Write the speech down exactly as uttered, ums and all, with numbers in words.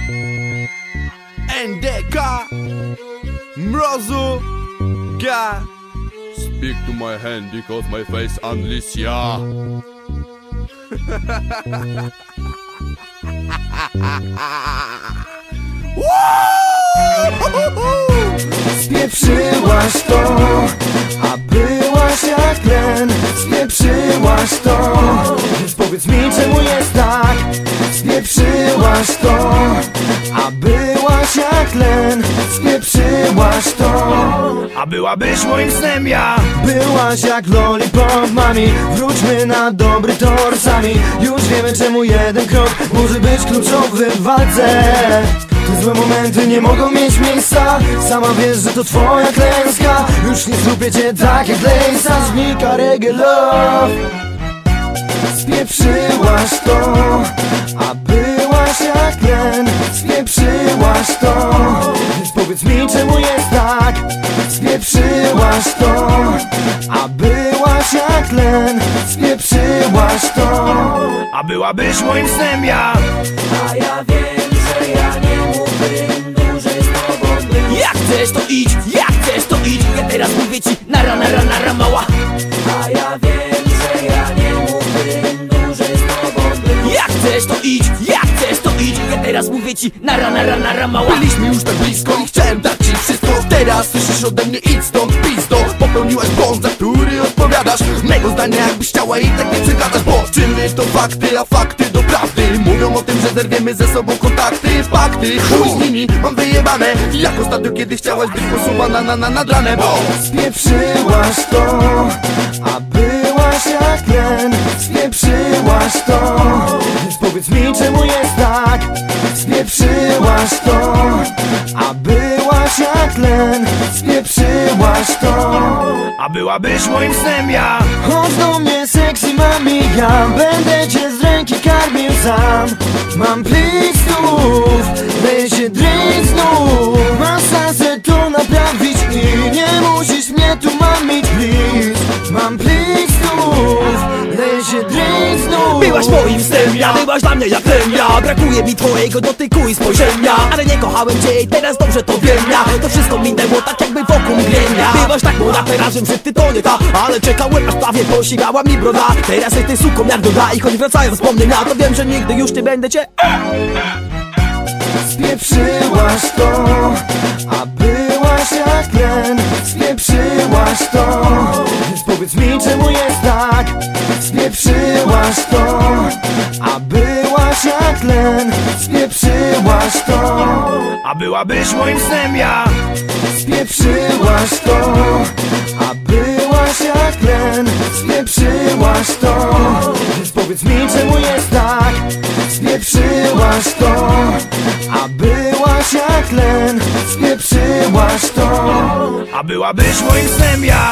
N D K Mrozu Ga. Speak to my hand because my face Alicia. Spieprzyłaś to, a byłaś jak len. Spieprzyłaś to, więc powiedz mi, czemu jest tak. Spieprzyłaś to, a byłaś jak len. Spieprzyłaś to, a byłabyś moim snem ja. byłaś jak lollipop, mami. Wróćmy na dobry tor sami. Już wiemy, czemu jeden krok może być kluczowy w walce. Te złe momenty nie mogą mieć miejsca. Sama wiesz, że to twoja klęska. Już nie zlubię cię tak jak Lejsa. Znika reggae love. Spieprzyłaś to, a byłaś jak len. Spieprzyłaś to, więc powiedz mi, czemu jest tak. Spieprzyłaś to, a byłaś jak len. Spieprzyłaś to, a byłabyś moim snem ja. A ja wiem, że ja nie mógłbym dłużej z tobą być. Jak chcesz to idź, jak chcesz to idź. Ja teraz mówię ci nara, nara, nara mała. A ja wiem, że ja nie mógłbym dłużej z tobą być. Jak chcesz to idź, jak chcesz to idź. Ja teraz mówię ci nara, nara, nara mała. Byliśmy już tak blisko i chciałem dać ci wszystko. Teraz słyszysz ode mnie idź stąd, pizdo. Popełniłaś błąd, za który odpowiadasz. Mego zdania jakbyś chciała i tak nie przegadasz. Bo czyny to fakty, a fakty to prawdy. Mówią o tym, że zerwiemy ze sobą kontakty. Fakty, chuj z nimi, mam wyjebane. Jak ostatnio, kiedy chciałaś być posuwana na, na, nad ranem. Bo spieprzyłaś to, a byłaś jak len. Spieprzyłaś to, więc powiedz mi, czemu jest tak. Spieprzyłaś to, a byłaś jak len. Spieprzyłaś to, a byłabyś moim snem ja. chodź do mnie sexy mami, ja będę cię z ręki karmił sam. Mam plik stów, leje się drink znów. Masz szansę to naprawić i nie musisz mnie tu mamić, please. Mam plik stów, leje się drink znów. Byłaś moim snem, ja byłaś dla mnie jak ten ja. Brakuje mi twojego dotyku i spojrzenia. Ale nie kochałem cię i teraz dobrze to wiem ja. To wszystko minęło tak jakby wokół mgnienia. Byłaś tak młoda, teraz że ty to nie ta. Ale czekałem aż prawie posigała mi broda. Teraz jesteś suką jak doda. I choć wracają wspomnienia, to wiem, że nigdy już nie będę cię. Spieprzyłaś to, a byłaś jak len. Spieprzyłaś to, więc powiedz mi, czemu jest tak. Spieprzyłaś to, a byłaś jak len. Spieprzyłaś to, a byłabyś moim snem ja. spieprzyłaś to, a byłaś jak len. Spieprzyłaś to, więc powiedz mi, czemu jest tak. Spieprzyłaś to, a byłaś jak len. Spieprzyłaś to, a byłabyś moim snem ja.